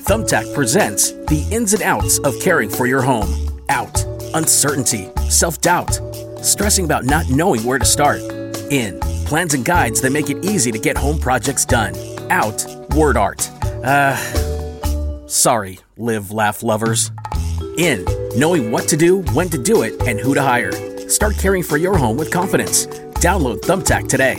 Thumbtack presents the ins and outs of caring for your home. Out, uncertainty, self-doubt, stressing about not knowing where to start. In, plans and guides that make it easy to get home projects done. Out, word art. Sorry, live, laugh lovers. In, knowing what to do, when to do it, and who to hire. Start caring for your home with confidence. Download Thumbtack today.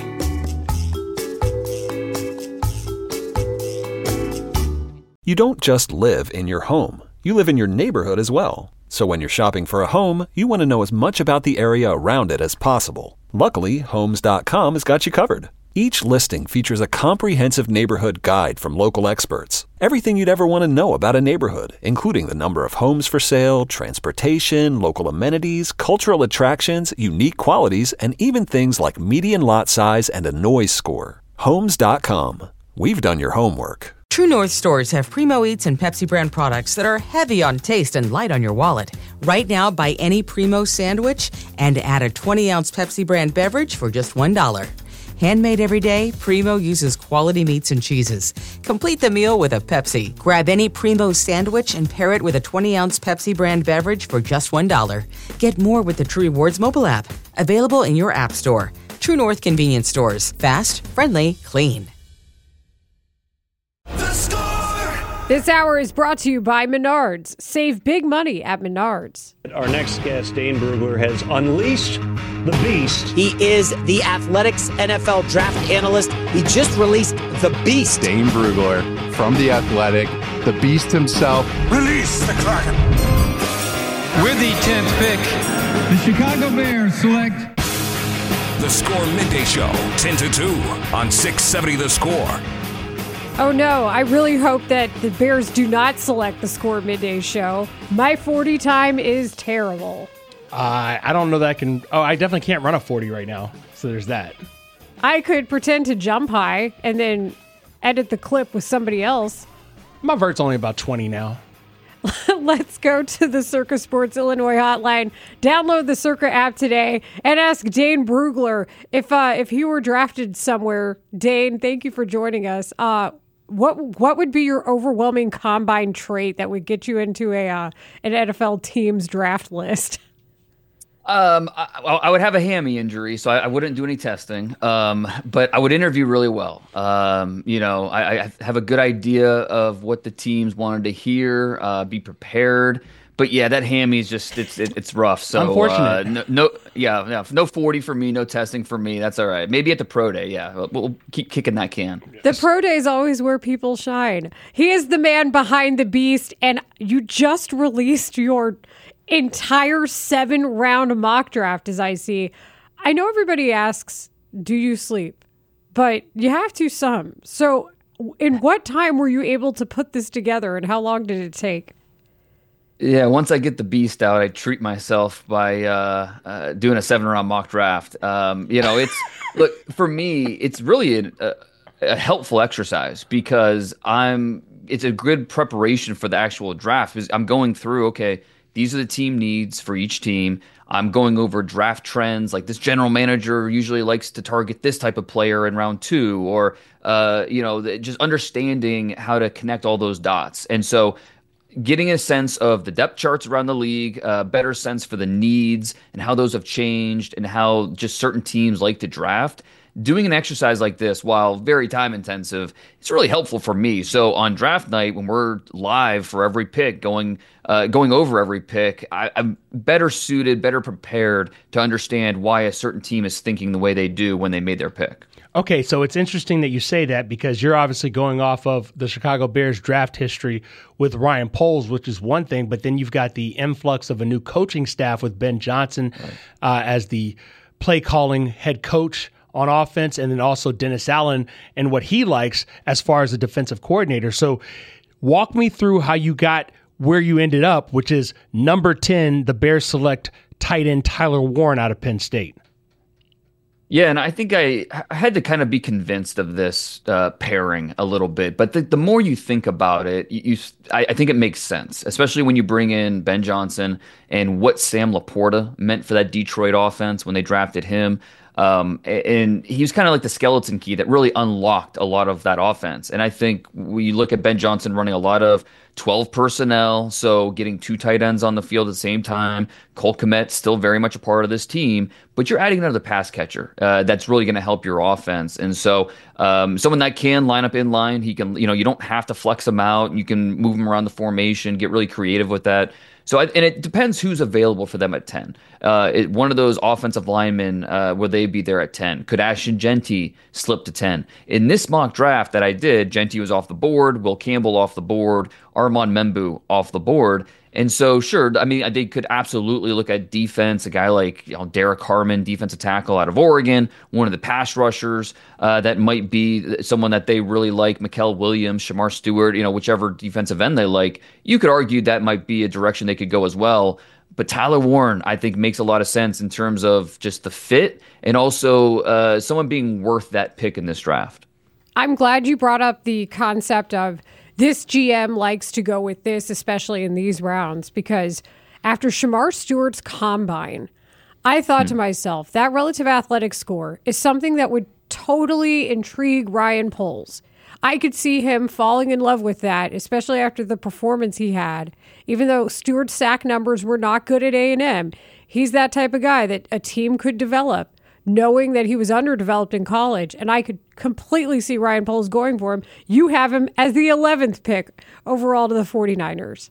You don't just live in your home. You live in your neighborhood as well. So when you're shopping for a home, you want to know as much about the area around it as possible. Luckily, Homes.com has got you covered. Each listing features a comprehensive neighborhood guide from local experts. Everything you'd ever want to know about a neighborhood, including the number of homes for sale, transportation, local amenities, cultural attractions, unique qualities, and even things like median lot size and a noise score. Homes.com. We've done your homework. True North stores have Primo Eats and Pepsi brand products that are heavy on taste and light on your wallet. Right now, buy any Primo sandwich and add a 20-ounce Pepsi brand beverage for just $1. Handmade every day, Primo uses quality meats and cheeses. Complete the meal with a Pepsi. Grab any Primo sandwich and pair it with a 20-ounce Pepsi brand beverage for just $1. Get more with the True Rewards mobile app. Available in your app store. True North convenience stores. Fast, friendly, clean. This hour is brought to you by Menards. Save big money at Menards. Our next guest, Dane Brugler, has unleashed the beast. He is the Athletics NFL draft analyst. He just released the beast. Dane Brugler from The Athletic, the beast himself. Release the Kraken. With the 10th pick, the Chicago Bears select The Score Midday Show, 10-2 on 670 The Score. Oh no, I really hope that the Bears do not select the Score Midday Show. My 40 time is terrible. I don't know that I can. Oh, I definitely can't run a 40 right now. So there's that. I could pretend to jump high and then edit the clip with somebody else. My vert's only about 20 now. Let's go to the Circa Sports Illinois hotline. Download the Circa app today and ask Dane Brugler if he were drafted somewhere. Dane, thank you for joining us. What would be your overwhelming combine trait that would get you into an NFL team's draft list? I would have a hammy injury, so I wouldn't do any testing. But I would interview really well. I have a good idea of what the teams wanted to hear. Be prepared. But yeah, that hammy is just it's rough. So unfortunate. No 40 for me, no testing for me. That's all right. Maybe at the pro day. Yeah, we'll keep kicking that can. The pro day is always where people shine. He is the man behind the beast, and you just released your entire 7-round mock draft, as I see. I know everybody asks, do you sleep? But you have to some. So in what time were you able to put this together, and how long did it take? Yeah, once I get the beast out, I treat myself by doing a 7-round mock draft. Look, for me, it's really a helpful exercise because it's a good preparation for the actual draft. Because I'm going through, okay, these are the team needs for each team. I'm going over draft trends. Like this general manager usually likes to target this type of player in round 2, or just understanding how to connect all those dots. And so getting a sense of the depth charts around the league, better sense for the needs and how those have changed and how just certain teams like to draft. Doing an exercise like this, while very time intensive, it's really helpful for me. So on draft night, when we're live for every pick, going over every pick, I'm better suited, better prepared to understand why a certain team is thinking the way they do when they made their pick. Okay, so it's interesting that you say that because you're obviously going off of the Chicago Bears draft history with Ryan Poles, which is one thing, but then you've got the influx of a new coaching staff with Ben Johnson as the play calling head coach on offense, and then also Dennis Allen and what he likes as far as a defensive coordinator. So walk me through how you got where you ended up, which is number 10, the Bears select tight end Tyler Warren out of Penn State. Yeah, and I think I had to kind of be convinced of this pairing a little bit. But the more you think about it, I think it makes sense, especially when you bring in Ben Johnson and what Sam Laporta meant for that Detroit offense when they drafted him. And he was kind of like the skeleton key that really unlocked a lot of that offense. And I think we look at Ben Johnson running a lot of 12 personnel, so getting 2 tight ends on the field at the same time. Cole Kmet still very much a part of this team, but you're adding another pass catcher that's really going to help your offense. And so someone that can line up in line, he can, you don't have to flex him out. You can move him around the formation, get really creative with that. So, and it depends who's available for them at 10. One of those offensive linemen, will they be there at 10? Could Ashton Jeanty slip to 10? In this mock draft that I did, Jeanty was off the board, Will Campbell off the board, Armand Membu off the board. And so, sure, I mean, they could absolutely look at defense. A guy like Derek Harmon, defensive tackle out of Oregon, one of the pass rushers that might be someone that they really like, Mikael Williams, Shamar Stewart, whichever defensive end they like. You could argue that might be a direction they could go as well. But Tyler Warren, I think, makes a lot of sense in terms of just the fit and also someone being worth that pick in this draft. I'm glad you brought up the concept of this GM likes to go with this, especially in these rounds, because after Shamar Stewart's combine, I thought to myself, that relative athletic score is something that would totally intrigue Ryan Poles. I could see him falling in love with that, especially after the performance he had. Even though Stewart's sack numbers were not good at A&M, he's that type of guy that a team could develop, knowing that he was underdeveloped in college. And I could completely see Ryan Poles going for him. You have him as the 11th pick overall to the 49ers.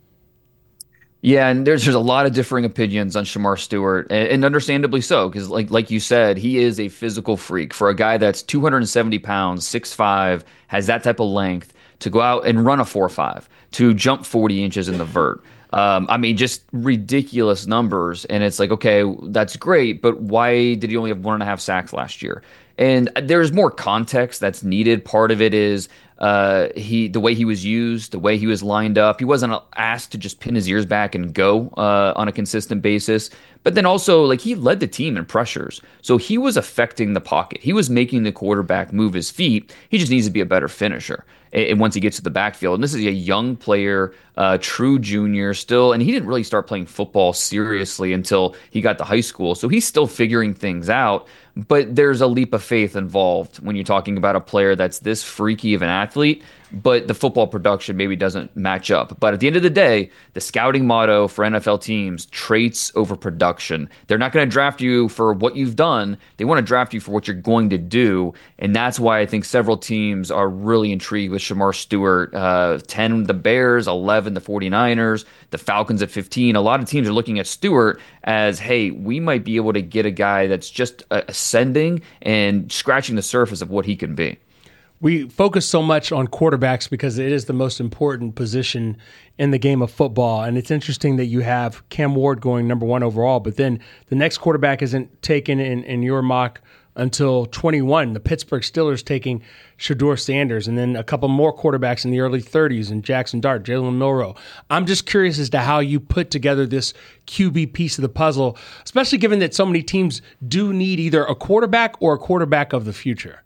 Yeah, and there's a lot of differing opinions on Shamar Stewart, and understandably so, because like you said, he is a physical freak. For a guy that's 270 pounds, 6'5", has that type of length, to go out and run a 4.5, to jump 40 inches in the vert. I mean, just ridiculous numbers. And it's like, okay, that's great, but why did he only have 1.5 sacks last year? And there's more context that's needed. Part of it is the way he was used, the way he was lined up. He wasn't asked to just pin his ears back and go on a consistent basis. But then also, he led the team in pressures. So he was affecting the pocket. He was making the quarterback move his feet. He just needs to be a better finisher. And once he gets to the backfield, and this is a young player, true junior still, and he didn't really start playing football seriously until he got to high school. So he's still figuring things out. But there's a leap of faith involved when you're talking about a player that's this freaky of an athlete, but the football production maybe doesn't match up. But at the end of the day, the scouting motto for NFL teams, traits over production. They're not going to draft you for what you've done. They want to draft you for what you're going to do. And that's why I think several teams are really intrigued with Shamar Stewart. 10, the Bears, 11, the 49ers, the Falcons at 15. A lot of teams are looking at Stewart as, hey, we might be able to get a guy that's just ascending and scratching the surface of what he can be. We focus so much on quarterbacks because it is the most important position in the game of football. And it's interesting that you have Cam Ward going number 1 overall, but then the next quarterback isn't taken in your mock until 21. The Pittsburgh Steelers taking Shedeur Sanders, and then a couple more quarterbacks in the early 30s, and Jackson Dart, Jalen Milroe. I'm just curious as to how you put together this QB piece of the puzzle, especially given that so many teams do need either a quarterback or a quarterback of the future.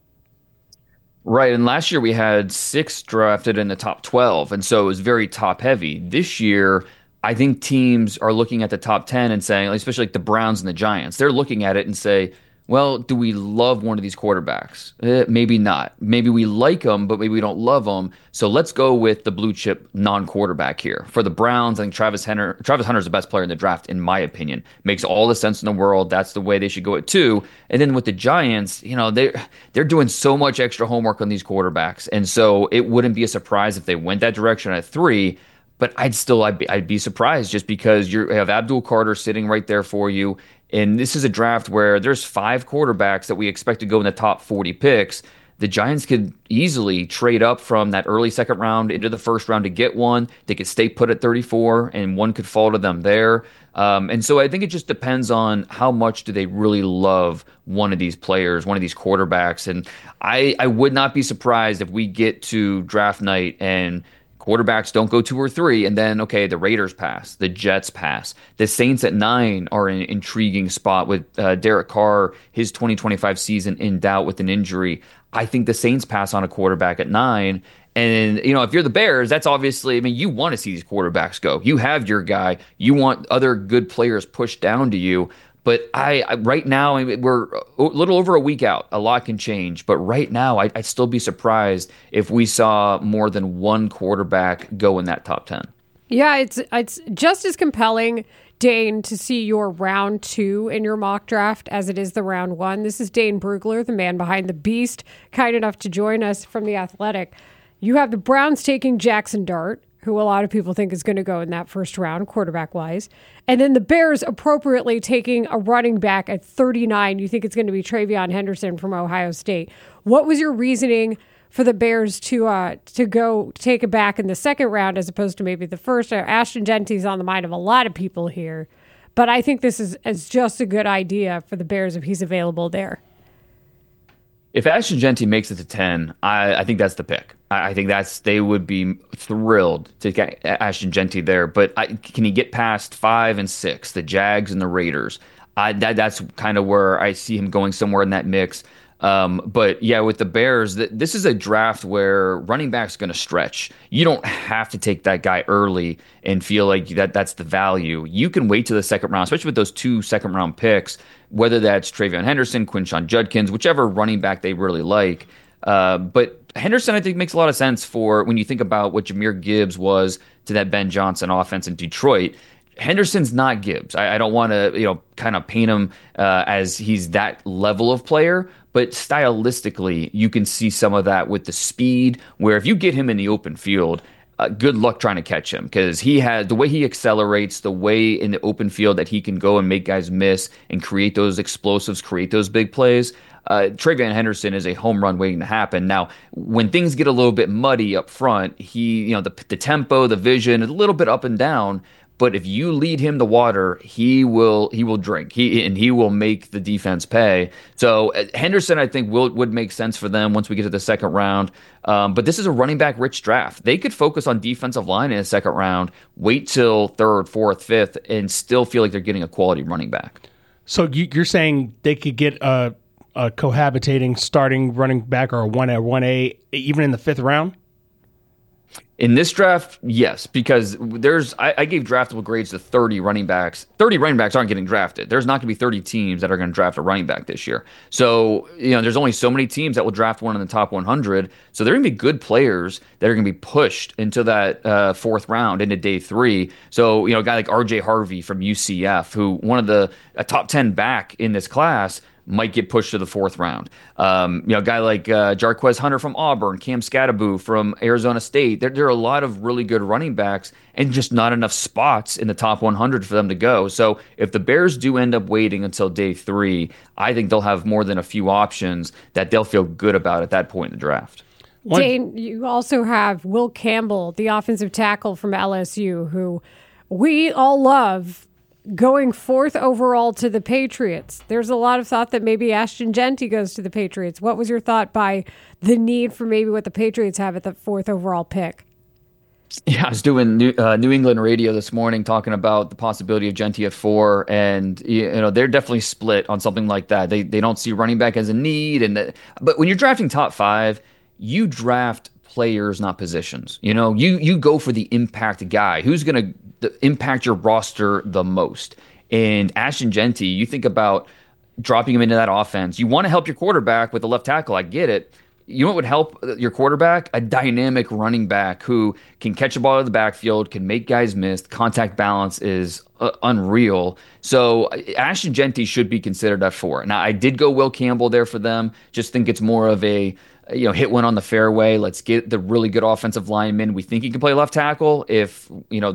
Right, and last year we had 6 drafted in the top 12, and so it was very top-heavy. This year, I think teams are looking at the top 10 and saying, especially like the Browns and the Giants, they're looking at it and say, well, do we love one of these quarterbacks? Maybe not. Maybe we like them, but maybe we don't love them. So let's go with the blue chip non-quarterback here. For the Browns, I think Travis Hunter is the best player in the draft, in my opinion. Makes all the sense in the world. That's the way they should go at 2. And then with the Giants, they're doing so much extra homework on these quarterbacks. And so it wouldn't be a surprise if they went that direction at 3. But I'd be surprised just because you have Abdul Carter sitting right there for you. And this is a draft where there's 5 quarterbacks that we expect to go in the top 40 picks. The Giants could easily trade up from that early second round into the first round to get one. They could stay put at 34, and one could fall to them there. And so I think it just depends on how much do they really love one of these players, one of these quarterbacks. And I would not be surprised if we get to draft night and quarterbacks don't go 2 or 3, and then, okay, the Raiders pass, the Jets pass. The Saints at 9 are in an intriguing spot with Derek Carr, his 2025 season in doubt with an injury. I think the Saints pass on a quarterback at 9. And, if you're the Bears, that's obviously, you want to see these quarterbacks go. You have your guy. You want other good players pushed down to you. But right now, we're a little over a week out. A lot can change. But right now, I'd still be surprised if we saw more than one quarterback go in that top 10. Yeah, it's just as compelling, Dane, to see your round 2 in your mock draft as it is the round 1. This is Dane Brugler, the man behind the beast, kind enough to join us from The Athletic. You have the Browns taking Jackson Dart, who a lot of people think is going to go in that first round, quarterback-wise. And then the Bears appropriately taking a running back at 39. You think it's going to be TreVeyon Henderson from Ohio State. What was your reasoning for the Bears to go take it back in the second round as opposed to maybe the first? Ashton Genty's on the mind of a lot of people here, but I think this is just a good idea for the Bears if he's available there. If Ashton Genty makes it to 10, I think that's the pick. I think they would be thrilled to get Ashton Genty there. But can he get past 5 and 6, the Jags and the Raiders? That's kind of where I see him going, somewhere in that mix. But yeah, with the Bears, this is a draft where running back's going to stretch. You don't have to take that guy early and feel like that's the value. You can wait to the second round, especially with those 2 second-round picks, whether that's TreVeyon Henderson, Quinshon Judkins, whichever running back they really like. But Henderson, I think, makes a lot of sense for when you think about what Jahmyr Gibbs was to that Ben Johnson offense in Detroit. Henderson's not Gibbs. I don't want to, kind of paint him as he's that level of player, but stylistically, you can see some of that with the speed, where if you get him in the open field, good luck trying to catch him, because he has the way he accelerates, the way in the open field that he can go and make guys miss and create those explosives, create those big plays. TreVeyon Henderson is a home run waiting to happen. Now, when things get a little bit muddy up front, the tempo, the vision, a little bit up and down. But if you lead him to water, he will drink. He will make the defense pay. So Henderson, I think, would make sense for them once we get to the second round. But this is a running back rich draft. They could focus on defensive line in the second round, wait till third, fourth, fifth, and still feel like they're getting a quality running back. So you're saying they could get a cohabitating starting running back or a 1A even in the 5th round? In this draft, yes, because I gave draftable grades to 30 running backs. 30 running backs aren't getting drafted. There's not going to be 30 teams that are going to draft a running back this year. So, there's only so many teams that will draft one in the top 100. So there are going to be good players that are going to be pushed into that 4th round, into day 3. So, a guy like RJ Harvey from UCF, who one of a top 10 back in this class, might get pushed to the 4th round. A guy like Jarquez Hunter from Auburn, Cam Skattebo from Arizona State. There are a lot of really good running backs and just not enough spots in the top 100 for them to go. So if the Bears do end up waiting until day 3, I think they'll have more than a few options that they'll feel good about at that point in the draft. Dane, you also have Will Campbell, the offensive tackle from LSU, who we all love, going 4th overall to the Patriots. There's a lot of thought that maybe Ashton Genty goes to the Patriots. What was your thought by the need for maybe what the Patriots have at the 4th overall pick? Yeah, I was doing New England radio this morning talking about the possibility of Genty at 4, and they're definitely split on something like that. They don't see running back as a need, but when you're drafting top 5, you draft players, not positions. You go for the impact guy who's going to impact your roster the most. And Ashton Genty, you think about dropping him into that offense. You want to help your quarterback with the left tackle. I get it. You know what would help your quarterback? A dynamic running back who can catch a ball out of the backfield, can make guys miss. The contact balance is unreal. So Ashton Genty should be considered at 4. Now, I did go Will Campbell there for them. Just think it's more of a hit one on the fairway. Let's get the really good offensive lineman. We think he can play left tackle. If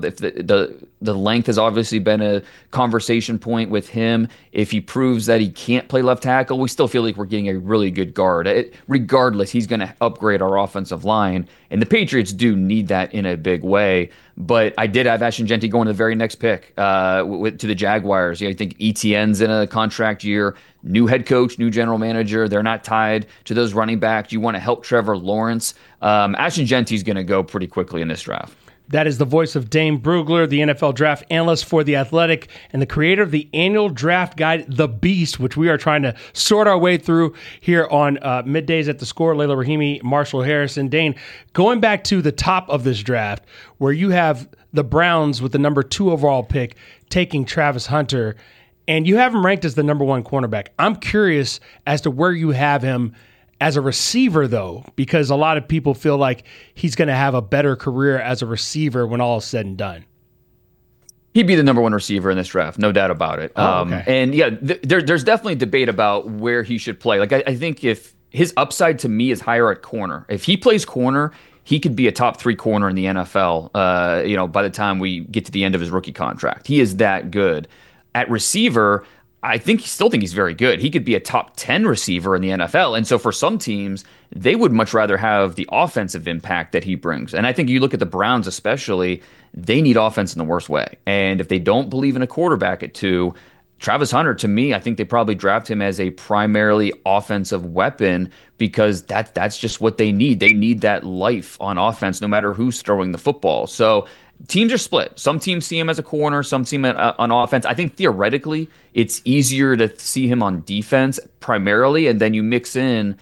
the length has obviously been a conversation point with him. If he proves that he can't play left tackle, we still feel like we're getting a really good guard. Regardless, he's going to upgrade our offensive line, and the Patriots do need that in a big way. But I did have Ashton Genty going to the very next pick to the Jaguars. I think ETN's in a contract year. New head coach, new general manager. They're not tied to those running backs. You want to help Trevor Lawrence. Ashton Genty's going to go pretty quickly in this draft. That is the voice of Dane Brugler, the NFL draft analyst for The Athletic and the creator of the annual draft guide, The Beast, which we are trying to sort our way through here on Middays at the Score. Layla Rahimi, Marshall Harrison. Dane, going back to the top of this draft, where you have the Browns with the number 2 overall pick taking Travis Hunter, And you have him ranked as the number one cornerback. I'm curious as to where you have him as a receiver, though, because a lot of people feel like he's going to have a better career as a receiver when all is said and done. He'd be the number one receiver in this draft, no doubt about it. Okay. And yeah, there's definitely debate about where he should play. Like I think if his upside to me is higher at corner, if he plays corner, he could be a top 3 corner in the NFL. By the time we get to the end of his rookie contract, he is that good. At receiver, I still think he's very good. He could be a top 10 receiver in the NFL. And so for some teams, they would much rather have the offensive impact that he brings. And I think you look at the Browns especially, they need offense in the worst way. And if they don't believe in a quarterback at 2, Travis Hunter, to me, I think they probably draft him as a primarily offensive weapon because that's just what they need. They need that life on offense no matter who's throwing the football. So teams are split. Some teams see him as a corner, some see him on offense. I think theoretically it's easier to see him on defense primarily, and then you mix in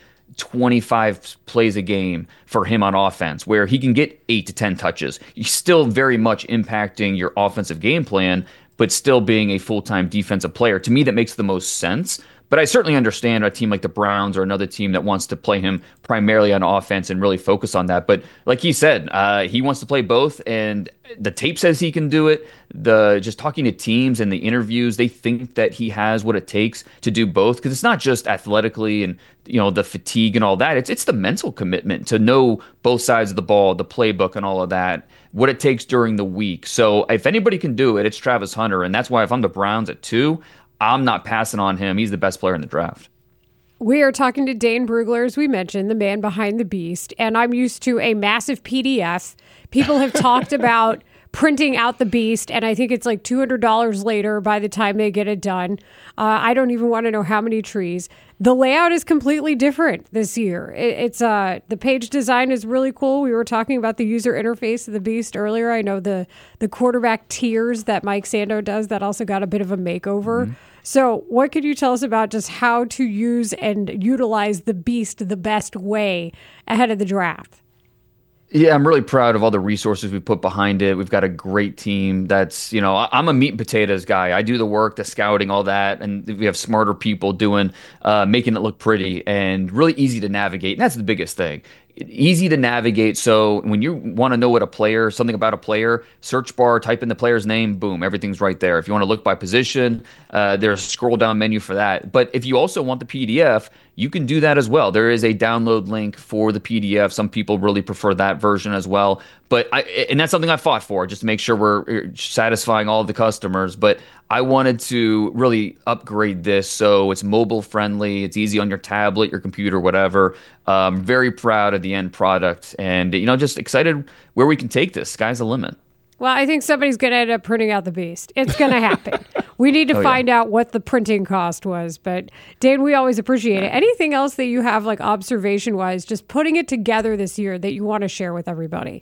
25 plays a game for him on offense where he can get 8 to 10 touches. He's still very much impacting your offensive game plan, but still being a full-time defensive player. To me, that makes the most sense. But I certainly understand a team like the Browns or another team that wants to play him primarily on offense and really focus on that. But like he said, he wants to play both, and the tape says he can do it. Just talking to teams and the interviews, they think that he has what it takes to do both, because it's not just athletically and the fatigue and all that. It's the mental commitment to know both sides of the ball, the playbook and all of that, what it takes during the week. So if anybody can do it, it's Travis Hunter, and that's why if I'm the Browns at 2, I'm not passing on him. He's the best player in the draft. We are talking to Dane Brugler, as we mentioned, the man behind the beast, and I'm used to a massive PDF. People have talked about printing out the beast, and I think it's like $200 later by the time they get it done. I don't even want to know how many trees. The layout is completely different this year. It's the page design is really cool. We were talking about the user interface of the beast earlier. I know the quarterback tiers that Mike Sando does, that also got a bit of a makeover. Mm-hmm. So what could you tell us about just how to use and utilize the beast the best way ahead of the draft? Yeah, I'm really proud of all the resources we put behind it. We've got a great team that's, I'm a meat and potatoes guy. I do the work, the scouting, all that. And we have smarter people doing, making it look pretty and really easy to navigate. And that's the biggest thing. Easy to navigate. So when you want to know something about a player, search bar, type in the player's name, boom, everything's right there. If you want to look by position, there's a scroll down menu for that. But if you also want the PDF, you can do that as well. There is a download link for the PDF. Some people really prefer that version as well. And that's something I fought for, just to make sure we're satisfying all of the customers. But I wanted to really upgrade this so it's mobile friendly. It's easy on your tablet, your computer, whatever. Very proud of the end product, and just excited where we can take this. Sky's the limit. Well, I think somebody's going to end up printing out the beast. It's going to happen. We need to find out what the printing cost was. But Dane, we always appreciate it. Anything else that you have, like observation-wise, just putting it together this year that you want to share with everybody?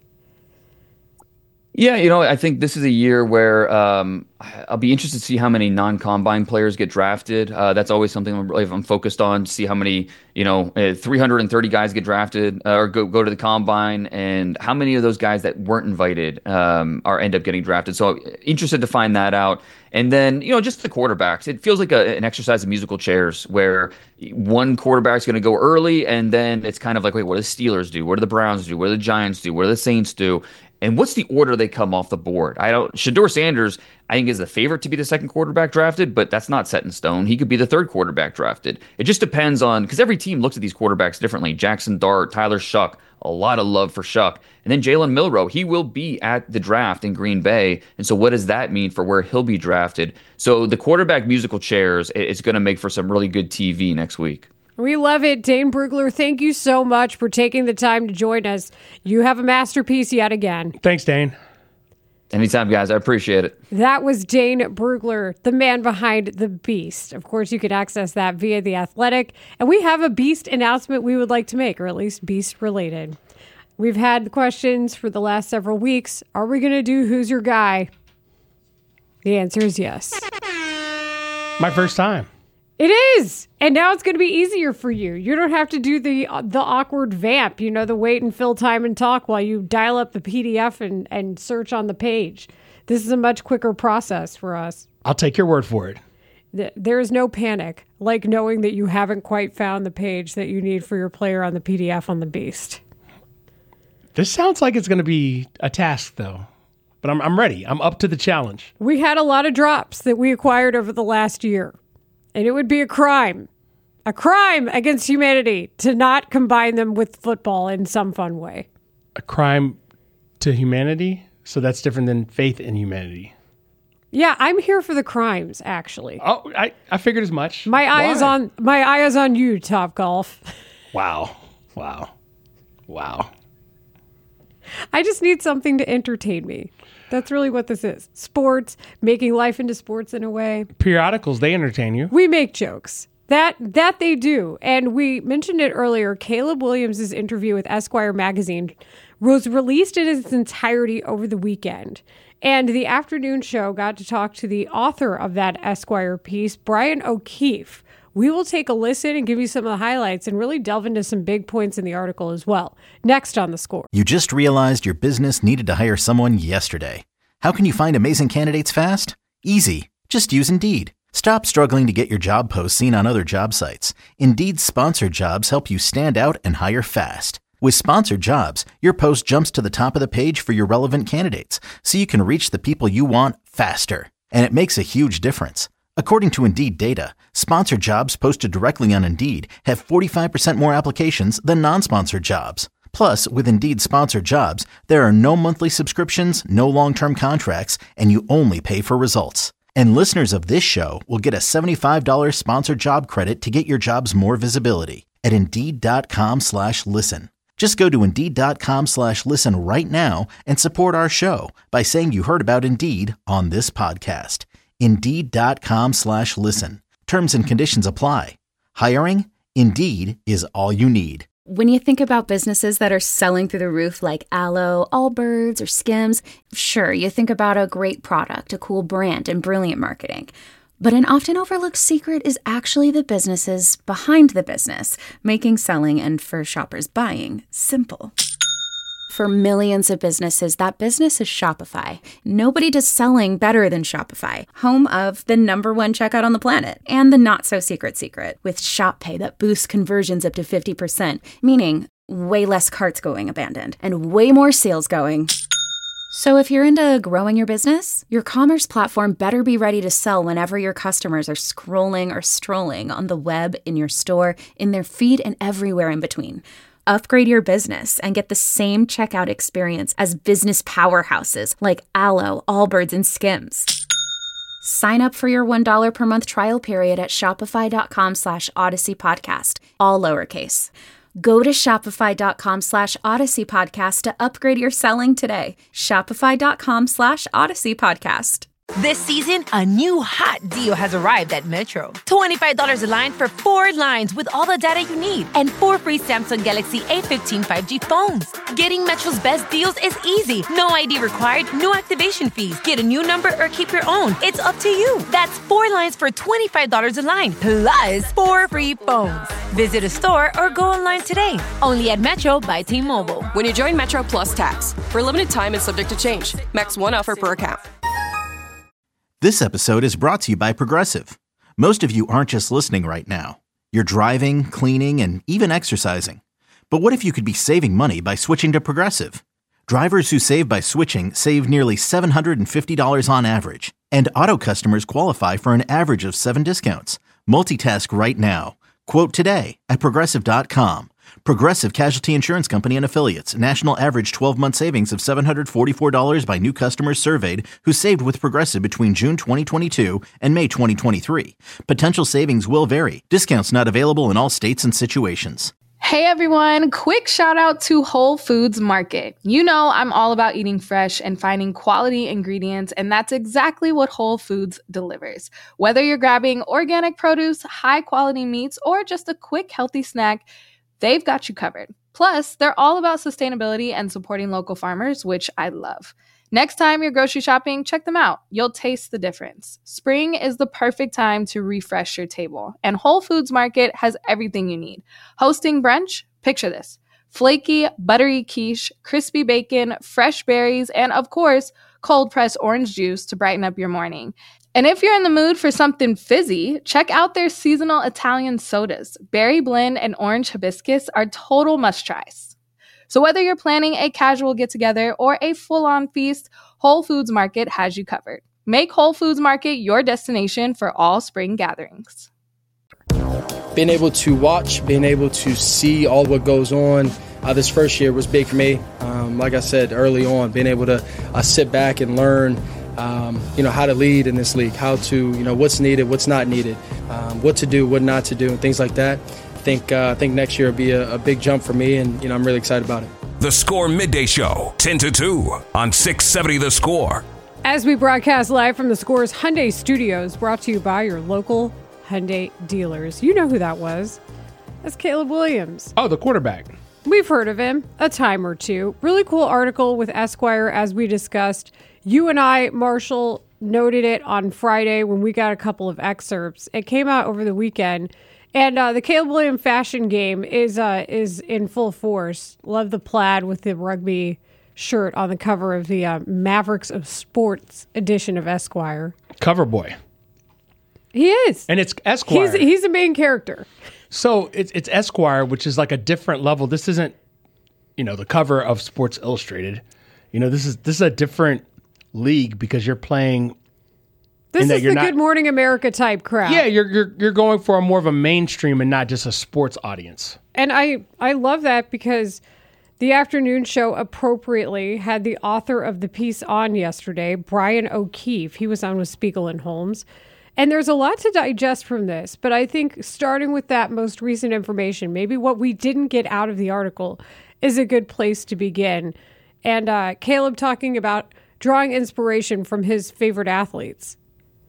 Yeah, I think this is a year where I'll be interested to see how many non-combine players get drafted. That's always something I'm focused on, to see how many, 330 guys get drafted or go to the combine, and how many of those guys that weren't invited end up getting drafted. So interested to find that out. And then, just the quarterbacks. It feels like an exercise in musical chairs where one quarterback's going to go early, and then it's kind of like, wait, what do the Steelers do? What do the Browns do? What do the Giants do? What do the Saints do? And what's the order they come off the board? Shedeur Sanders, I think, is the favorite to be the second quarterback drafted, but that's not set in stone. He could be the third quarterback drafted. It just depends on, because every team looks at these quarterbacks differently. Jackson Dart, Tyler Shuck, a lot of love for Shuck. And then Jalen Milroe, he will be at the draft in Green Bay. And so what does that mean for where he'll be drafted? So the quarterback musical chairs, it's going to make for some really good TV next week. We love it. Dane Brugler, thank you so much for taking the time to join us. You have a masterpiece yet again. Thanks, Dane. Anytime, guys. I appreciate it. That was Dane Brugler, the man behind the beast. Of course, you can access that via The Athletic. And we have a beast announcement we would like to make, or at least beast related. We've had questions for the last several weeks. Are we going to do Who's Your Guy? The answer is yes. My first time. It is. And now it's going to be easier for you. You don't have to do the awkward vamp, the wait and fill time and talk while you dial up the PDF and search on the page. This is a much quicker process for us. I'll take your word for it. There is no panic like knowing that you haven't quite found the page that you need for your player on the PDF on the Beast. This sounds like it's going to be a task, though. But I'm ready. I'm up to the challenge. We had a lot of drops that we acquired over the last year, and it would be a crime against humanity to not combine them with football in some fun way. A crime to humanity? So that's different than faith in humanity. Yeah, I'm here for the crimes, actually. Oh, I figured as much. My eye is on you, Top Golf. Wow. I just need something to entertain me. That's really what this is. Sports, making life into sports in a way. Periodicals, they entertain you. We make jokes. That they do. And we mentioned it earlier. Caleb Williams' interview with Esquire magazine was released in its entirety over the weekend. And the afternoon show got to talk to the author of that Esquire piece, Brian O'Keefe. We will take a listen and give you some of the highlights and really delve into some big points in the article as well. Next on The Score. You just realized your business needed to hire someone yesterday. How can you find amazing candidates fast? Easy. Just use Indeed. Stop struggling to get your job posts seen on other job sites. Indeed's sponsored jobs help you stand out and hire fast. With sponsored jobs, your post jumps to the top of the page for your relevant candidates, so you can reach the people you want faster. And it makes a huge difference. According to Indeed data, sponsored jobs posted directly on Indeed have 45% more applications than non-sponsored jobs. Plus, with Indeed sponsored jobs, there are no monthly subscriptions, no long-term contracts, and you only pay for results. And listeners of this show will get a $75 sponsored job credit to get your jobs more visibility at Indeed.com/listen. Just go to Indeed.com/listen right now and support our show by saying you heard about Indeed on this podcast. Indeed.com/listen. Terms and conditions apply. Hiring? Indeed is all you need. When you think about businesses that are selling through the roof like Aloe, Allbirds, or Skims, sure, you think about a great product, a cool brand, and brilliant marketing. But an often overlooked secret is actually the businesses behind the business, making selling and, for shoppers, buying simple. For millions of businesses, that business is Shopify. Nobody does selling better than Shopify, home of the #1 checkout on the planet and the not-so-secret secret with Shop Pay that boosts conversions up to 50%, meaning way less carts going abandoned and way more sales going. So if you're into growing your business, your commerce platform better be ready to sell whenever your customers are scrolling or strolling on the web, in your store, in their feed, and everywhere in between. Upgrade your business and get the same checkout experience as business powerhouses like Aloe, Allbirds, and Skims. Sign up for your $1 per month trial period at shopify.com/Odyssey Podcast, all lowercase. Go to shopify.com/Odyssey Podcast to upgrade your selling today. Shopify.com/Odyssey Podcast. This season, a new hot deal has arrived at Metro. $25 a line for 4 lines with all the data you need and 4 free Samsung Galaxy A15 5G phones. Getting Metro's best deals is easy. No ID required, no activation fees. Get a new number or keep your own. It's up to you. That's 4 lines for $25 a line, plus 4 free phones. Visit a store or go online today. Only at Metro by T-Mobile. When you join Metro Plus Tax. For a limited time and subject to change. Max 1 offer per account. This episode is brought to you by Progressive. Most of you aren't just listening right now. You're driving, cleaning, and even exercising. But what if you could be saving money by switching to Progressive? Drivers who save by switching save nearly $750 on average. And auto customers qualify for an average of 7 discounts. Multitask right now. Quote today at Progressive.com. Progressive Casualty Insurance Company and Affiliates. National average 12-month savings of $744 by new customers surveyed who saved with Progressive between June 2022 and May 2023. Potential savings will vary. Discounts not available in all states and situations. Hey everyone, quick shout out to Whole Foods Market. You know I'm all about eating fresh and finding quality ingredients, and that's exactly what Whole Foods delivers. Whether you're grabbing organic produce, high quality meats, or just a quick healthy snack, they've got you covered. Plus, they're all about sustainability and supporting local farmers, which I love. Next time you're grocery shopping, check them out. You'll taste the difference. Spring is the perfect time to refresh your table, and Whole Foods Market has everything you need. Hosting brunch? Picture this. Flaky, buttery quiche, crispy bacon, fresh berries, and of course, cold-pressed orange juice to brighten up your morning. And if you're in the mood for something fizzy, check out their seasonal Italian sodas. Berry Blend and Orange Hibiscus are total must-tries. So whether you're planning a casual get-together or a full-on feast, Whole Foods Market has you covered. Make Whole Foods Market your destination for all spring gatherings. Being able to watch, being able to see all what goes on this first year was big for me. Like I said early on, being able to sit back and learn how to lead in this league, how to, what's needed, what's not needed, what to do, what not to do, and things like that. I think next year will be a big jump for me, and, I'm really excited about it. The Score Midday Show, 10 to 2 on 670 The Score. As we broadcast live from the Score's Hyundai Studios, brought to you by your local Hyundai dealers. You know who that was. That's Caleb Williams. Oh, the quarterback. We've heard of him a time or two. Really cool article with Esquire, as we discussed. You and I, Marshall, noted it on Friday when we got a couple of excerpts. It came out over the weekend. And the Caleb Williams fashion game is in full force. Love the plaid with the rugby shirt on the cover of the Mavericks of Sports edition of Esquire. Cover boy. He is. And it's Esquire. He's a main character. So it's Esquire, which is like a different level. This isn't, the cover of Sports Illustrated. This is a different league because you're playing. This is the Good Morning America type crowd. Yeah, you're going for more of a mainstream and not just a sports audience. And I love that because the afternoon show appropriately had the author of the piece on yesterday, Brian O'Keefe. He was on with Spiegel and Holmes. And there's a lot to digest from this, but I think starting with that most recent information, maybe what we didn't get out of the article, is a good place to begin. And Caleb talking about drawing inspiration from his favorite athletes.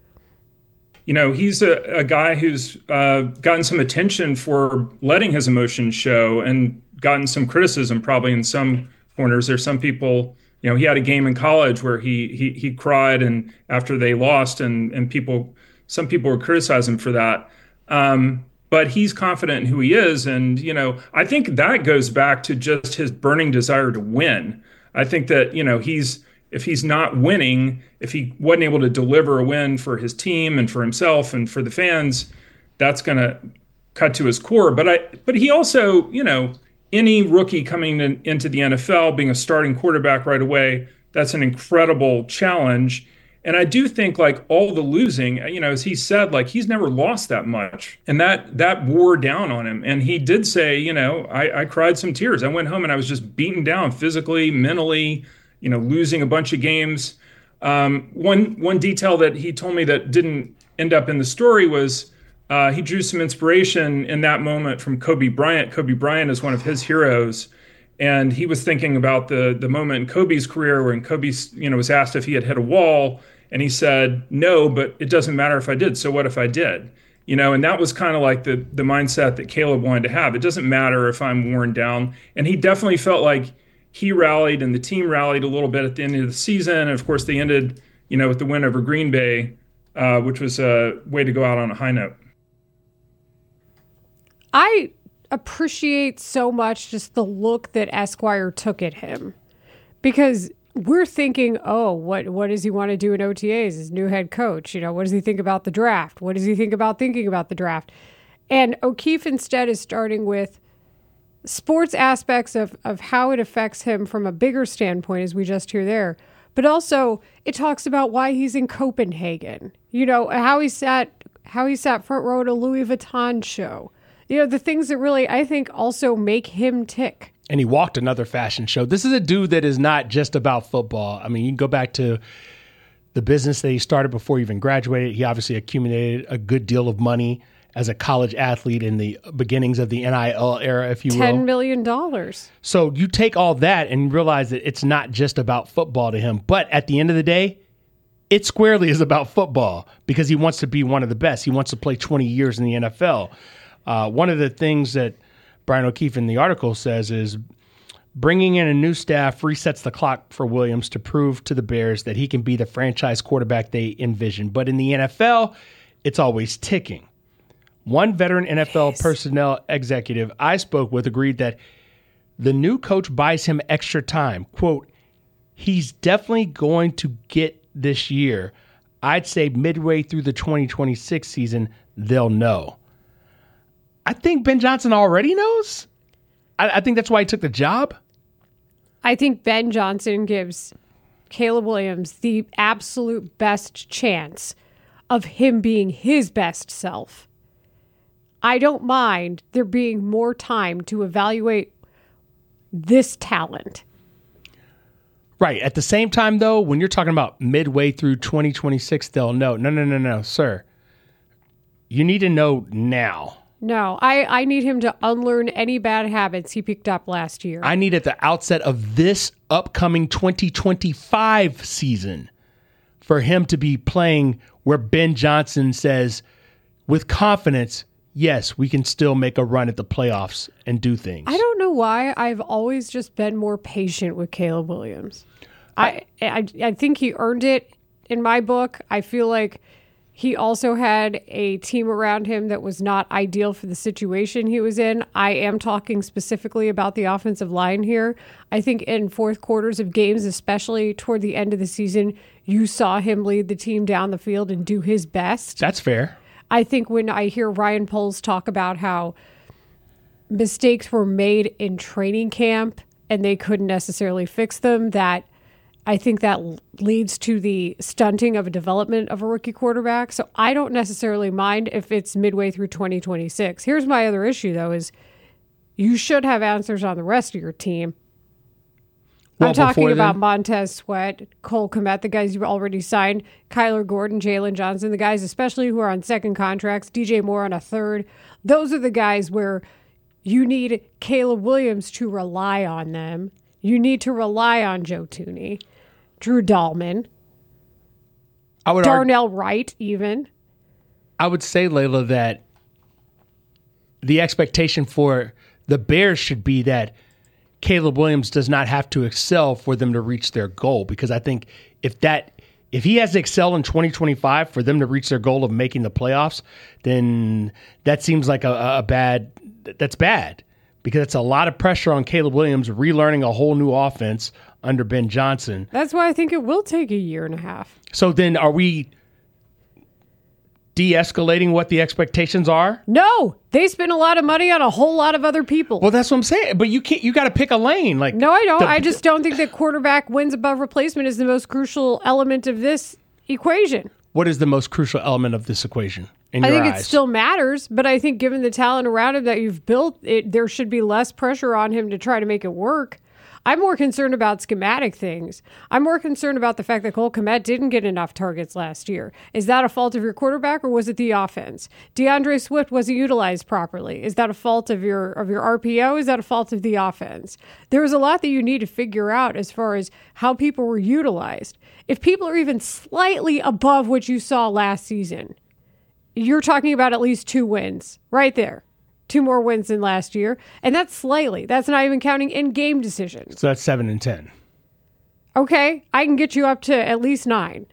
He's a guy who's gotten some attention for letting his emotions show and gotten some criticism probably in some corners. There's some people, he had a game in college where he cried and after they lost and some people would criticize him for that. But he's confident in who he is. And, I think that goes back to just his burning desire to win. I think that, if he's not winning, if he wasn't able to deliver a win for his team and for himself and for the fans, that's going to cut to his core. But he also, any rookie coming into the NFL, being a starting quarterback right away, that's an incredible challenge. And I do think like all the losing, as he said, like he's never lost that much. And that wore down on him. And he did say, I cried some tears. I went home and I was just beaten down physically, mentally, losing a bunch of games. One detail that he told me that didn't end up in the story was he drew some inspiration in that moment from Kobe Bryant. Kobe Bryant is one of his heroes. And he was thinking about the moment in Kobe's career when Kobe, was asked if he had hit a wall. And he said, no, but it doesn't matter if I did. So what if I did? And that was kind of like the mindset that Caleb wanted to have. It doesn't matter if I'm worn down. And he definitely felt like he rallied and the team rallied a little bit at the end of the season. And of course they ended, with the win over Green Bay, which was a way to go out on a high note. I appreciate so much just the look that Esquire took at him, because we're thinking, oh, what does he want to do in OTAs? His new head coach, what does he think about the draft? What does he think about thinking about the draft? And O'Keefe instead is starting with sports aspects of how it affects him from a bigger standpoint, as we just hear there. But also it talks about why he's in Copenhagen, how he sat front row at a Louis Vuitton show, the things that really, I think, also make him tick. And he walked another fashion show. This is a dude that is not just about football. I mean, you can go back to the business that he started before he even graduated. He obviously accumulated a good deal of money as a college athlete in the beginnings of the NIL era, if you will. $10 million. So you take all that and realize that it's not just about football to him. But at the end of the day, it squarely is about football because he wants to be one of the best. He wants to play 20 years in the NFL. One of the things that Brian O'Keefe in the article says is bringing in a new staff resets the clock for Williams to prove to the Bears that he can be the franchise quarterback they envision. But in the NFL, it's always ticking. One veteran NFL personnel executive I spoke with agreed that the new coach buys him extra time. Quote, he's definitely going to get this year. I'd say midway through the 2026 season, they'll know. I think Ben Johnson already knows. I think that's why he took the job. I think Ben Johnson gives Caleb Williams the absolute best chance of him being his best self. I don't mind there being more time to evaluate this talent. Right. At the same time, though, when you're talking about midway through 2026, they'll know. No, sir. You need to know now. No, I need him to unlearn any bad habits he picked up last year. I need at the outset of this upcoming 2025 season for him to be playing where Ben Johnson says with confidence, yes, we can still make a run at the playoffs and do things. I don't know why I've always just been more patient with Caleb Williams. I think he earned it in my book. I feel like he also had a team around him that was not ideal for the situation he was in. I am talking specifically about the offensive line here. I think in fourth quarters of games, especially toward the end of the season, you saw him lead the team down the field and do his best. That's fair. I think when I hear Ryan Poles talk about how mistakes were made in training camp and they couldn't necessarily fix them, that I think that leads to the stunting of a development of a rookie quarterback. So I don't necessarily mind if it's midway through 2026. Here's my other issue, though, is you should have answers on the rest of your team. Well, I'm talking about Montez Sweat, Cole Kmet, the guys you've already signed, Kyler Gordon, Jalen Johnson, the guys especially who are on second contracts, DJ Moore on a third. Those are the guys where you need Caleb Williams to rely on them. You need to rely on Joe Thuney, Drew Dahlman, Darnell Wright even. I would say, Layla, that the expectation for the Bears should be that Caleb Williams does not have to excel for them to reach their goal, because I think if he has to excel in 2025 for them to reach their goal of making the playoffs, then that seems like that's bad, because it's a lot of pressure on Caleb Williams relearning a whole new offense under Ben Johnson. That's why I think it will take a year and a half. So then are we de-escalating what the expectations are? No, they spend a lot of money on a whole lot of other people. Well, that's what I'm saying. But you got to pick a lane. Like, no, I don't. I just don't think that quarterback wins above replacement is the most crucial element of this equation. What is the most crucial element of this equation in your eyes? I think it still matters, but I think given the talent around him that you've built, there should be less pressure on him to try to make it work. I'm more concerned about schematic things. I'm more concerned about the fact that Cole Kmet didn't get enough targets last year. Is that a fault of your quarterback, or was it the offense? DeAndre Swift wasn't utilized properly. Is that a fault of your RPO? Is that a fault of the offense? There was a lot that you need to figure out as far as how people were utilized. If people are even slightly above what you saw last season, you're talking about at least 2 wins right there. 2 more wins than last year. And that's slightly. That's not even counting in-game decisions. So that's 7-10. Okay. I can get you up to at least 9.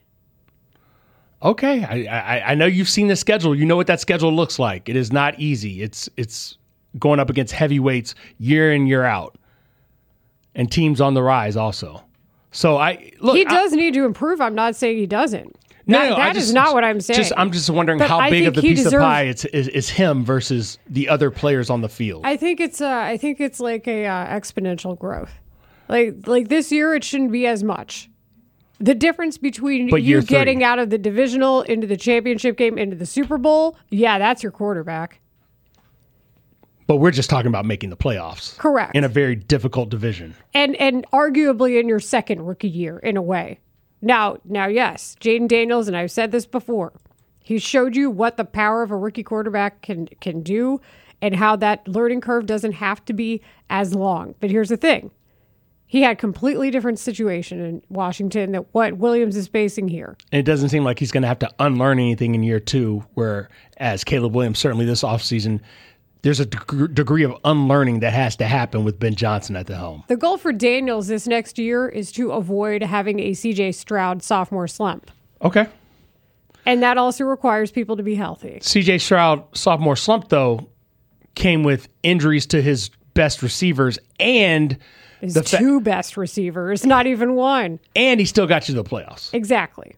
Okay. I know you've seen the schedule. You know what that schedule looks like. It is not easy. It's going up against heavyweights year in, year out. And teams on the rise also. So he does need to improve. I'm not saying he doesn't. That is not what I'm saying. I'm just wondering how big of the piece of pie is him versus the other players on the field. I think it's like a exponential growth. Like this year, it shouldn't be as much. The difference between you getting out of the divisional into the championship game into the Super Bowl, yeah, that's your quarterback. But we're just talking about making the playoffs. Correct. In a very difficult division. And arguably in your second rookie year, in a way. Now, yes, Jaden Daniels, and I've said this before, he showed you what the power of a rookie quarterback can do and how that learning curve doesn't have to be as long. But here's the thing. He had completely different situation in Washington than what Williams is facing here. And it doesn't seem like he's going to have to unlearn anything in year 2, whereas Caleb Williams, certainly this offseason, there's a degree of unlearning that has to happen with Ben Johnson at the helm. The goal for Daniels this next year is to avoid having a C.J. Stroud sophomore slump. Okay. And that also requires people to be healthy. C.J. Stroud sophomore slump, though, came with injuries to his best receivers and his 2 best receivers, not even one. And he still got you to the playoffs. Exactly.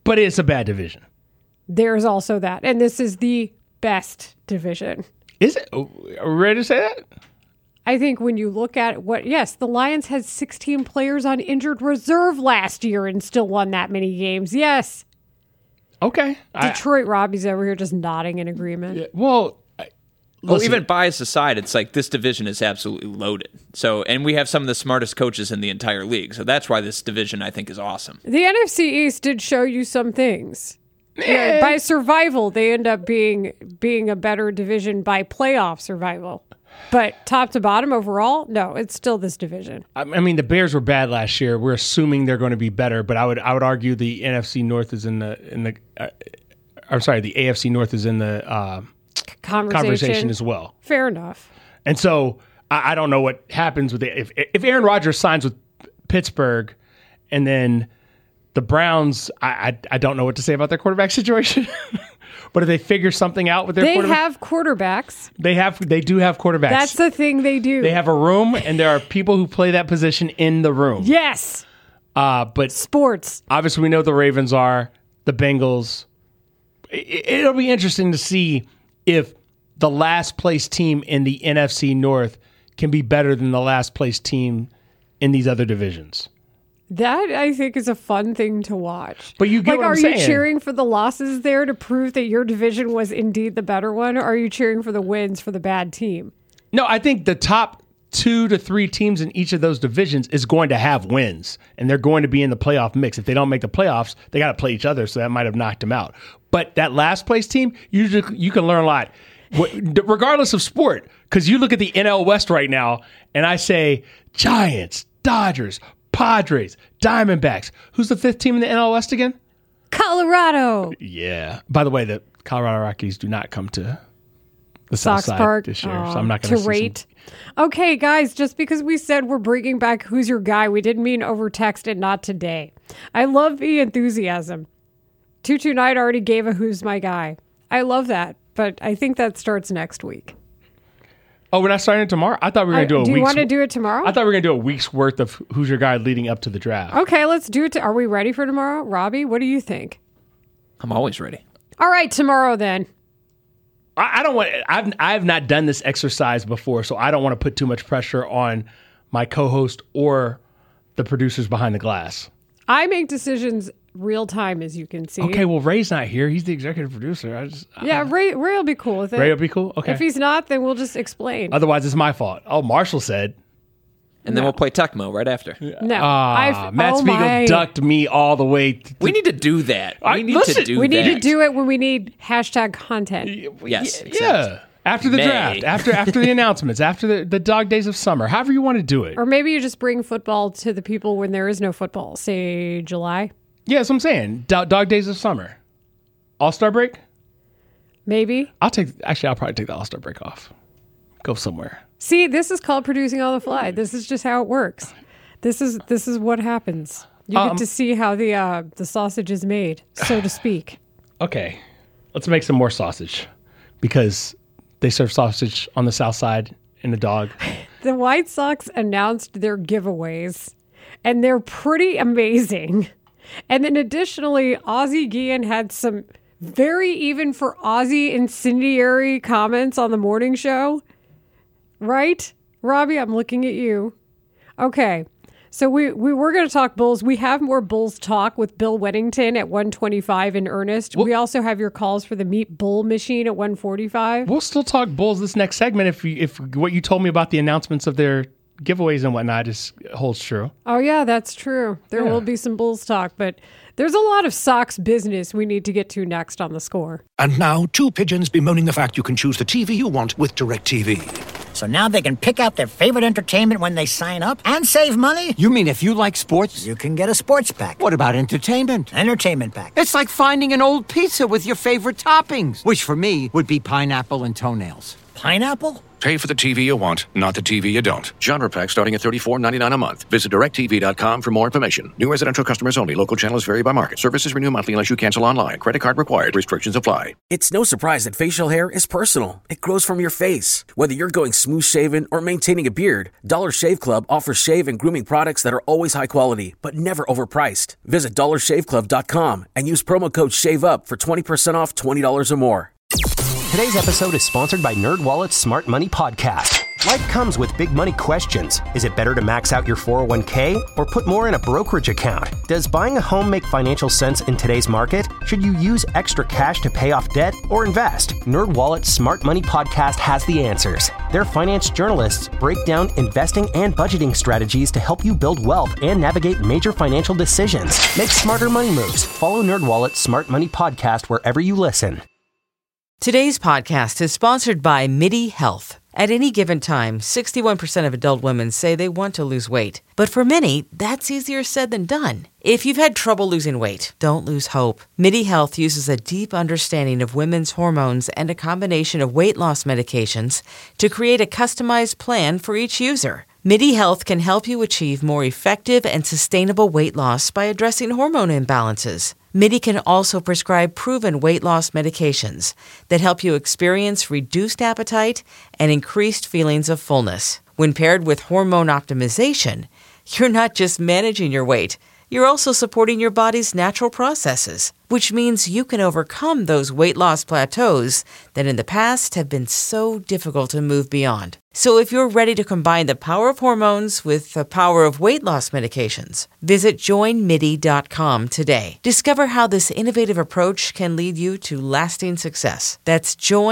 But it's a bad division. There's also that. And this is the best division. Is it? Are we ready to say that? I think when you look at the Lions had 16 players on injured reserve last year and still won that many games. Yes. Okay. Detroit Robbie's over here just nodding in agreement. Yeah, well, even bias aside, it's like this division is absolutely loaded. So, and we have some of the smartest coaches in the entire league. So that's why this division, I think, is awesome. The NFC East did show you some things. Yeah, by survival, they end up being a better division by playoff survival. But top to bottom overall, no, it's still this division. I mean, the Bears were bad last year. We're assuming they're going to be better, but I would argue the NFC North is the AFC North is in the conversation as well. Fair enough. And so I don't know what happens with if Aaron Rodgers signs with Pittsburgh, and then the Browns, I don't know what to say about their quarterback situation. But if they figure something out with their quarterback? They have quarterbacks. They do have quarterbacks. That's the thing they do. They have a room, and there are people who play that position in the room. Yes. But sports. Obviously, we know the Ravens are, the Bengals. It'll be interesting to see if the last place team in the NFC North can be better than the last place team in these other divisions. That, I think, is a fun thing to watch. But you get what I'm saying. Are you cheering for the losses there to prove that your division was indeed the better one, or are you cheering for the wins for the bad team? No, I think the top 2 to 3 teams in each of those divisions is going to have wins, and they're going to be in the playoff mix. If they don't make the playoffs, they got to play each other, so that might have knocked them out. But that last place team, usually you can learn a lot, regardless of sport, because you look at the NL West right now, and I say Giants, Dodgers, Padres, Diamondbacks. Who's the 5th team in the NL West again? Colorado. Yeah. By the way, the Colorado Rockies do not come to the Sox South Side Park this year, so I'm not going to rate. Okay, guys, just because we said we're bringing back Who's Your Guy, we didn't mean over text and not today. I love the enthusiasm. Tutu Knight already gave a Who's My Guy. I love that, but I think that starts next week. Oh, we're not starting it tomorrow? I thought we were going to do a week's... Do you want to do it tomorrow? I thought we were going to do a week's worth of Who's Your Guy leading up to the draft. Okay, let's do it. Are we ready for tomorrow? Robbie, what do you think? I'm always ready. All right, tomorrow then. I don't want... I've not done this exercise before, so I don't want to put too much pressure on my co-host or the producers behind the glass. I make decisions real time, as you can see. Okay, well, Ray's not here. He's the executive producer. Ray will be cool with it. Ray will be cool? Okay. If he's not, then we'll just explain. Otherwise, it's my fault. Oh, Marshall said. And then we'll play Tecmo right after. No. Matt Spiegel ducked me all the way. We need to do that. We need to do it when we need hashtag content. Yes. Yeah. After the draft, after the announcements, after the dog days of summer, however you want to do it. Or maybe you just bring football to the people when there is no football, say July. Yeah, that's what I'm saying. Dog days of summer. All-Star break? Maybe. I'll probably take the All-Star break off. Go somewhere. See, this is called producing on the fly. This is just how it works. This is what happens. You get to see how the sausage is made, so to speak. Okay. Let's make some more sausage because they serve sausage on the South Side in the dog. The White Sox announced their giveaways, and they're pretty amazing. And then additionally, Ozzie Guillen had some very even for Ozzie incendiary comments on the morning show. Right? Robbie, I'm looking at you. Okay. So we were going to talk Bulls. We have more Bulls talk with Bill Weddington at 1:25 in earnest. We also have your calls for the Meet Bull machine at 1:45. We'll still talk Bulls this next segment if what you told me about the announcements of their giveaways and whatnot holds true. Oh, yeah, that's true. There will be some Bulls talk, but there's a lot of Sox business we need to get to next on The Score. And now, two pigeons bemoaning the fact you can choose the TV you want with DirecTV. So now they can pick out their favorite entertainment when they sign up and save money? You mean if you like sports? You can get a sports pack. What about entertainment? Entertainment pack. It's like finding an old pizza with your favorite toppings, which for me would be pineapple and toenails. Pineapple? Pay for the TV you want, not the TV you don't. Genre pack starting at $34.99 a month. Visit DirecTV.com for more information. New residential customers only. Local channels vary by market. Services renew monthly unless you cancel online. Credit card required. Restrictions apply. It's no surprise that facial hair is personal. It grows from your face. Whether you're going smooth shaven or maintaining a beard, Dollar Shave Club offers shave and grooming products that are always high quality, but never overpriced. Visit DollarShaveClub.com and use promo code SHAVEUP for 20% off $20 or more. Today's episode is sponsored by NerdWallet's Smart Money Podcast. Life comes with big money questions. Is it better to max out your 401k or put more in a brokerage account? Does buying a home make financial sense in today's market? Should you use extra cash to pay off debt or invest? NerdWallet's Smart Money Podcast has the answers. Their finance journalists break down investing and budgeting strategies to help you build wealth and navigate major financial decisions. Make smarter money moves. Follow NerdWallet's Smart Money Podcast wherever you listen. Today's podcast is sponsored by MIDI Health. At any given time, 61% of adult women say they want to lose weight. But for many, that's easier said than done. If you've had trouble losing weight, don't lose hope. MIDI Health uses a deep understanding of women's hormones and a combination of weight loss medications to create a customized plan for each user. MIDI Health can help you achieve more effective and sustainable weight loss by addressing hormone imbalances. MIDI can also prescribe proven weight loss medications that help you experience reduced appetite and increased feelings of fullness. When paired with hormone optimization, you're not just managing your weight, you're also supporting your body's natural processes, which means you can overcome those weight loss plateaus that in the past have been so difficult to move beyond. So if you're ready to combine the power of hormones with the power of weight loss medications, visit joinmidi.com today. Discover how this innovative approach can lead you to lasting success. That's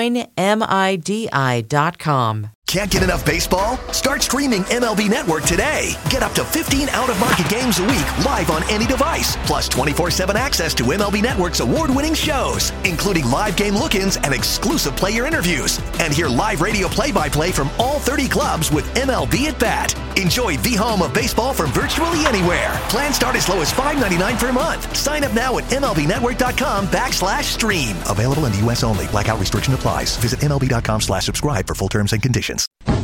joinmidi.com. Can't get enough baseball? Start streaming MLB Network today. Get up to 15 out-of-market games a week live on any device. Plus 24/7 access to MLB Network's award-winning shows, including live game look-ins and exclusive player interviews. And hear live radio play-by-play from all 30 clubs with MLB at Bat. Enjoy the home of baseball from virtually anywhere. Plans start as low as $5.99 per month. Sign up now at MLBnetwork.com/stream. Available in the U.S. only. Blackout restriction applies. Visit MLB.com/subscribe for full terms and conditions.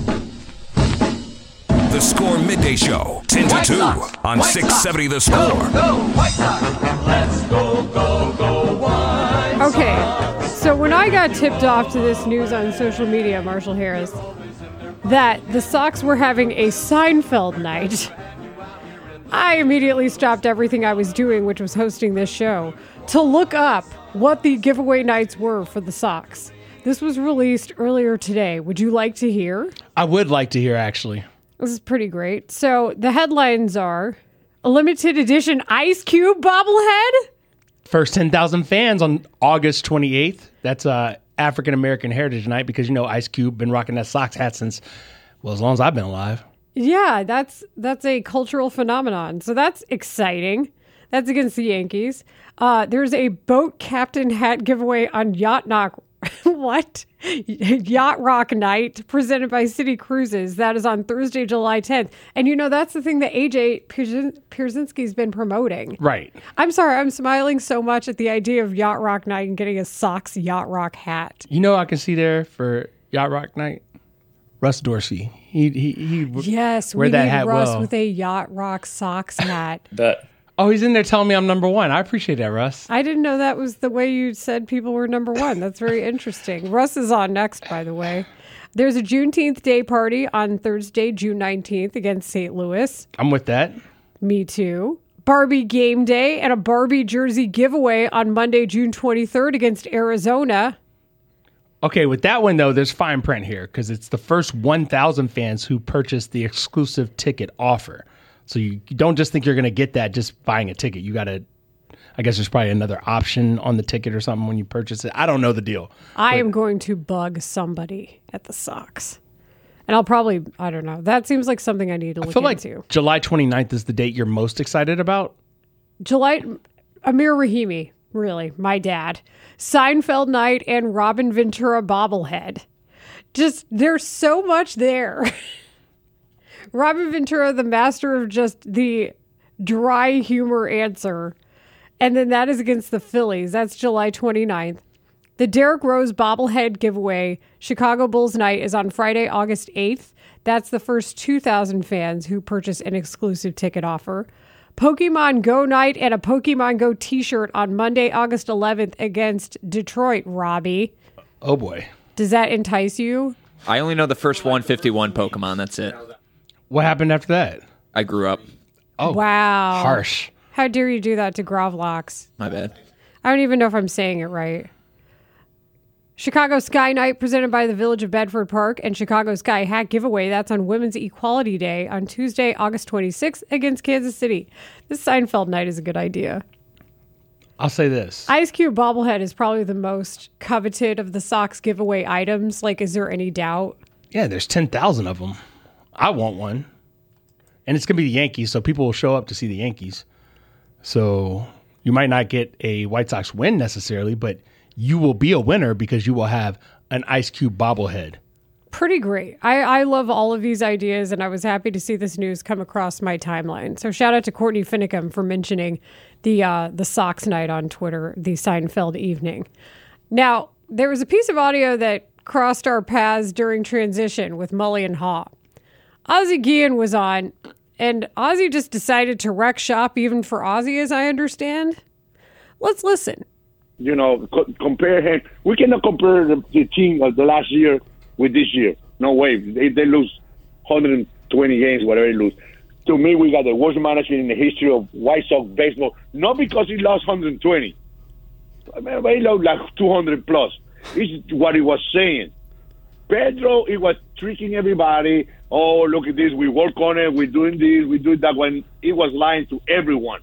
The Score Midday Show, 10 to 2 on 670 The Score. Go, White Sox. Let's go, go, go, White Sox. Okay, so when I got tipped off to this news on social media, Marshall Harris, that the Sox were having a Seinfeld night, I immediately stopped everything I was doing, which was hosting this show, to look up what the giveaway nights were for the Sox. This was released earlier today. Would you like to hear? I would like to hear, actually. This is pretty great. So the headlines are a limited edition Ice Cube bobblehead. First 10,000 fans on August 28th. That's African American Heritage Night because, you know, Ice Cube been rocking that Sox hat since, well, as long as I've been alive. Yeah, that's a cultural phenomenon. So that's exciting. That's against the Yankees. There's a boat captain hat giveaway on Yacht Rock Night presented by City Cruises. That is on Thursday, July 10th. And you know, that's the thing that AJ Pierzynski's been promoting. Right. I'm sorry, I'm smiling so much at the idea of Yacht Rock Night and getting a Sox Yacht Rock hat. You know, I can see there for Yacht Rock Night, Russ Dorsey. He yes, wear we that need hat Russ well. with a Yacht Rock Sox hat. Oh, he's in there telling me I'm number one. I appreciate that, Russ. I didn't know that was the way you said people were number one. That's very interesting. Russ is on next, by the way. There's a Juneteenth Day party on Thursday, June 19th against St. Louis. I'm with that. Me too. Barbie game day and a Barbie jersey giveaway on Monday, June 23rd against Arizona. Okay, with that one, though, there's fine print here because it's the first 1,000 fans who purchased the exclusive ticket offer. So you don't just think you're going to get that just buying a ticket. You got to, I guess there's probably another option on the ticket or something when you purchase it. I don't know the deal. I am going to bug somebody at the Sox. And I'll probably, I don't know. That seems like something I need to look into. Like July 29th is the date you're most excited about? Amir Rahimi, really, my dad. Seinfeld night and Robin Ventura bobblehead. Just, there's so much there. Robin Ventura, the master of just the dry humor answer. And then that is against the Phillies. That's July 29th. The Derrick Rose bobblehead giveaway, Chicago Bulls Night, is on Friday, August 8th. That's the first 2,000 fans who purchase an exclusive ticket offer. Pokemon Go Night and a Pokemon Go t-shirt on Monday, August 11th against Detroit, Robbie. Oh, boy. Does that entice you? I only know the first 151 Pokemon. That's it. What happened after that? I grew up. Oh, wow. Harsh. How dare you do that to Grovlox? My bad. I don't even know if I'm saying it right. Chicago Sky Night presented by the Village of Bedford Park and Chicago Sky Hat Giveaway. That's on Women's Equality Day on Tuesday, August 26th against Kansas City. This Seinfeld night is a good idea. I'll say this. Ice Cube bobblehead is probably the most coveted of the Sox giveaway items. Like, is there any doubt? Yeah, there's 10,000 of them. I want one. And it's going to be the Yankees, so people will show up to see the Yankees. So you might not get a White Sox win necessarily, but you will be a winner because you will have an Ice Cube bobblehead. Pretty great. I love all of these ideas, and I was happy to see this news come across my timeline. So shout out to Courtney Finicum for mentioning the Sox night on Twitter, the Seinfeld evening. Now, there was a piece of audio that crossed our paths during transition with Mully and Haw. Ozzie Guillen was on, and Ozzie just decided to wreck shop even for Ozzie, as I understand. Let's listen. You know, compare him. We cannot compare the team of the last year with this year. No way. They lose 120 games, whatever they lose. To me, we got the worst management in the history of White Sox baseball. Not because he lost 120. I mean, he lost like 200 plus. This is what he was saying. Pedro, he was tricking everybody. Oh, look at this. We work on it. We're doing this. We do that. When he was lying to everyone.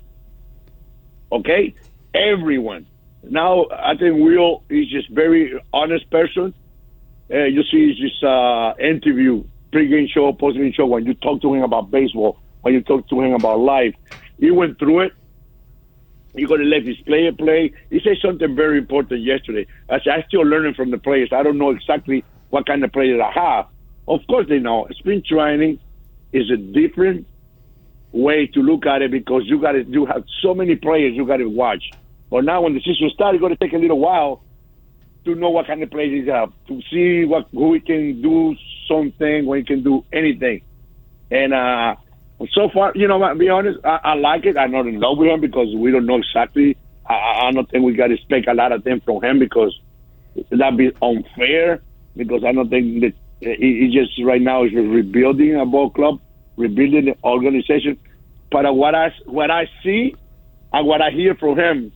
Okay? Everyone. Now, I think Will is just very honest person. You see his interview, pre-game show, post-game show, when you talk to him about baseball, when you talk to him about life. He went through it. He's going to let his player play. He said something very important yesterday. I said, I'm still learning from the players. I don't know exactly what kind of players I have. Of course they know. Spring training is a different way to look at it because you have so many players you got to watch. But now when the season starts, it's going to take a little while to know what kind of players he have, to see who he can do something, when he can do anything. And so far, you know, to be honest, I like it. I'm not in love with him because we don't know exactly. I don't think we got to expect a lot of things from him because that'd be unfair. Because I don't think that he just right now is rebuilding a ball club, rebuilding the organization. But what I see and what I hear from him,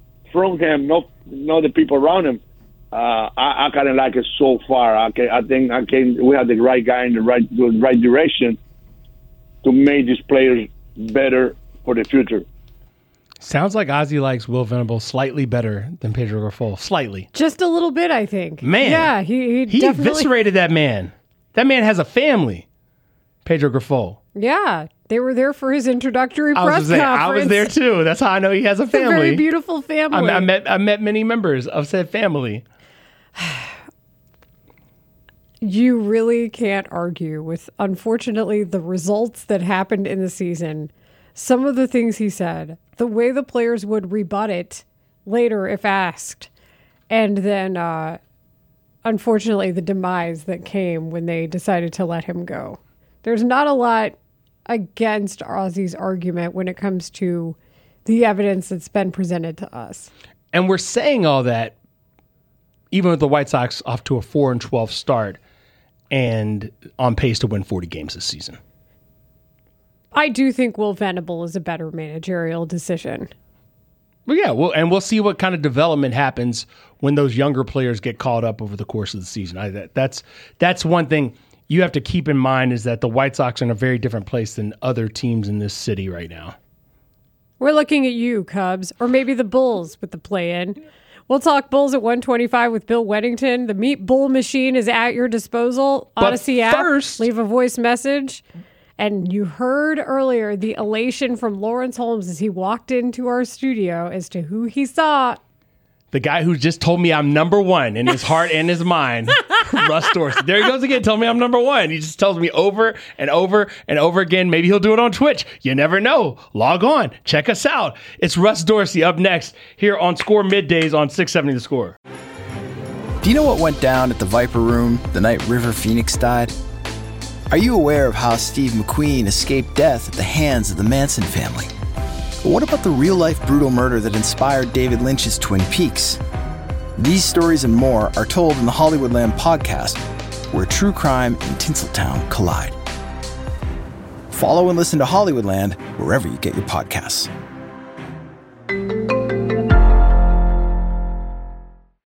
not the people around him, I kind of like it so far. I think we have the right guy in the right direction to make these players better for the future. Sounds like Ozzie likes Will Venable slightly better than Pedro Grifol. Slightly. Just a little bit, I think. Man. Yeah, he definitely eviscerated that man. That man has a family. Pedro Grifol. Yeah, they were there for his introductory press conference. I was there too. That's how I know he has a family. It's a very beautiful family. I met many members of said family. You really can't argue with, unfortunately, the results that happened in the season. Some of the things he said, the way the players would rebut it later if asked, and then, unfortunately, the demise that came when they decided to let him go. There's not a lot against Ozzie's argument when it comes to the evidence that's been presented to us. And we're saying all that even with the White Sox off to a 4-12 start and on pace to win 40 games this season. I do think Will Venable is a better managerial decision. Well, yeah, we'll see what kind of development happens when those younger players get called up over the course of the season. That's one thing you have to keep in mind, is that the White Sox are in a very different place than other teams in this city right now. We're looking at you, Cubs, or maybe the Bulls with the play-in. We'll talk Bulls at 1:25 with Bill Weddington. The Meet Bull machine is at your disposal. Odyssey app. First, leave a voice message. And you heard earlier the elation from Lawrence Holmes as he walked into our studio as to who he saw. The guy who just told me I'm number one in his heart and his mind, Russ Dorsey. There he goes again, telling me I'm number one. He just tells me over and over and over again. Maybe he'll do it on Twitch. You never know. Log on. Check us out. It's Russ Dorsey up next here on Score Middays on 670 The Score. Do you know what went down at the Viper Room the night River Phoenix died? Are you aware of how Steve McQueen escaped death at the hands of the Manson family? But what about the real-life brutal murder that inspired David Lynch's Twin Peaks? These stories and more are told in the Hollywoodland podcast, where true crime and Tinseltown collide. Follow and listen to Hollywoodland wherever you get your podcasts.